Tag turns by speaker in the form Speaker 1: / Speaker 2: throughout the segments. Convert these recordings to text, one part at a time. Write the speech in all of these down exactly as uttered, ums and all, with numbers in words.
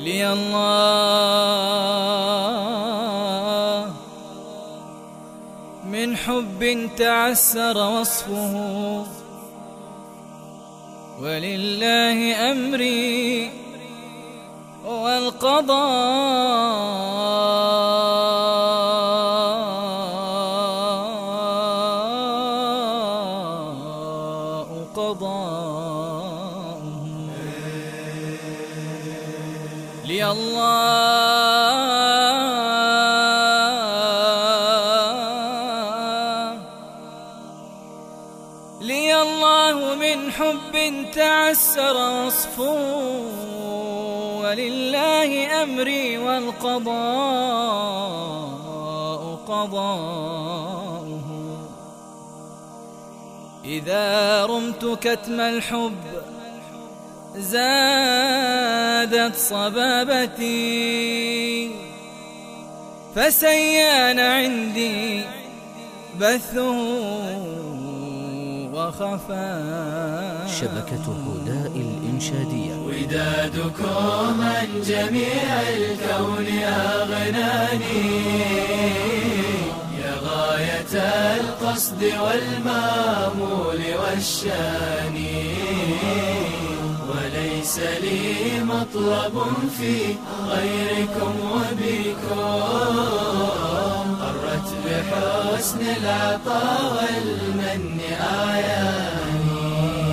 Speaker 1: لي الله من حب تعسر وصفه، ولله أمري والقضاء قضاؤه. لي الله لي الله من حب تعسر وصفه، ولله أمري والقضاء قضاؤه. إذا رمت كتم الحب زادت صبابتي، فسيان عندي بثه وخفى.
Speaker 2: شبكة هداء الإنشادية.
Speaker 3: ودادكم عن جميع الكون أغناني، يا غاية القصد والمامول والشان، وليس لي مطلب في غيركم وبكم، قرت بحسن العطاء والمن أعياني.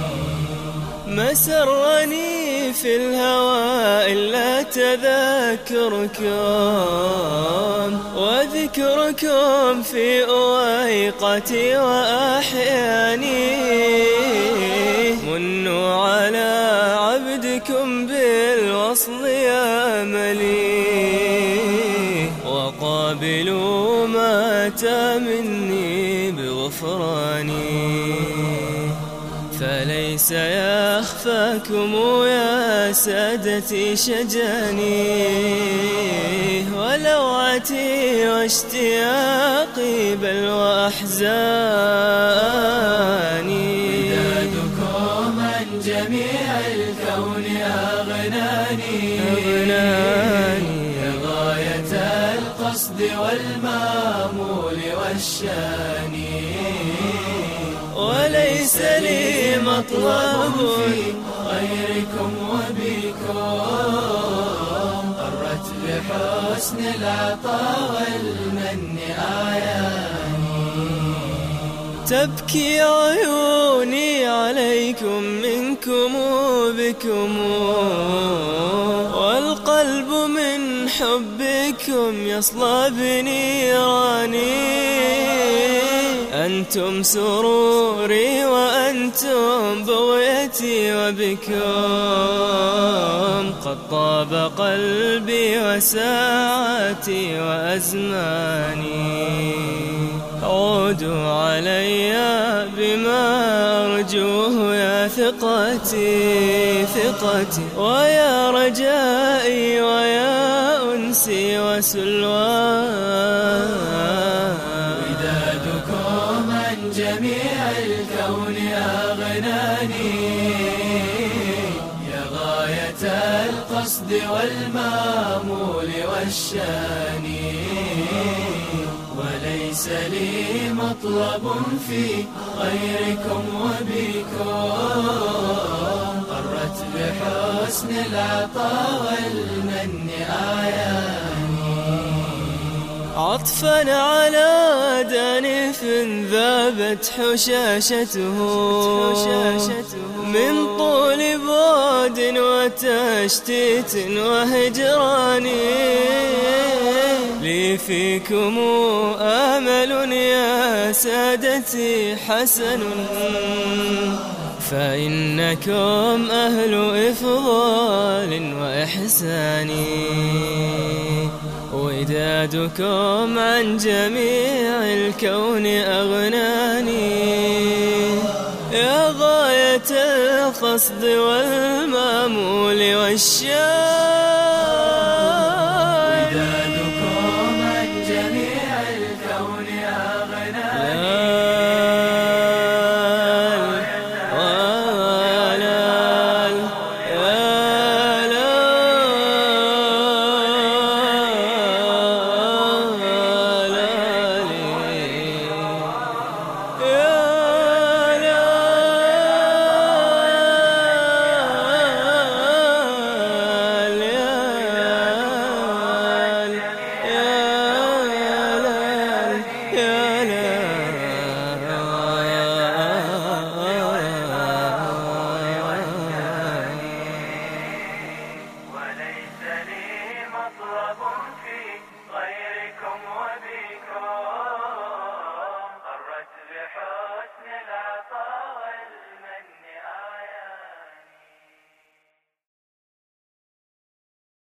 Speaker 4: مسرني في الهوى إلا تذكركم، وذكركم في أويقتي وأحياني. منوا على عبدكم بالوصل يا ملي، وقابلوا ما أتى مني بغفراني. فليس يخفاكم يا سادتي شجاني، ولوعتي واشتياقي بل وأحزاني.
Speaker 3: ودادكم عن جميع الكون أغناني، يا غاية القصد والمامول والشان،
Speaker 4: وليس لي مطلب
Speaker 3: في غيركم وبكم، قرت بحسن العطاء والمن أعياني.
Speaker 4: تبكي عيوني عليكم منكم وبكم، والقلب من حبكم يصلى بنيراني. أنتم سروري وأنتم بغيتي، وبكم قد طاب قلبي وساعتي وأزماني. عودوا علي بما أرجوه يا ثقتي ثقتي، ويا رجائي ويا أنسي وسلواني.
Speaker 3: ودادكم عن جميع الكون أغناني، يا غاية القصد والمامول والشان، وليس لي مطلب في غيركم وبكم، قرت بحسن العطاء والمن أعياني.
Speaker 4: عطفا على دانف ذابت حشاشته، من طول بعد وتشتيت وهجراني. لي فيكم آمل يا سادتي حسن، فإنكم أهل إفضال وإحسان. ودادكم عن جميع الكون أغناني، يا غاية القصد والمامول والشان.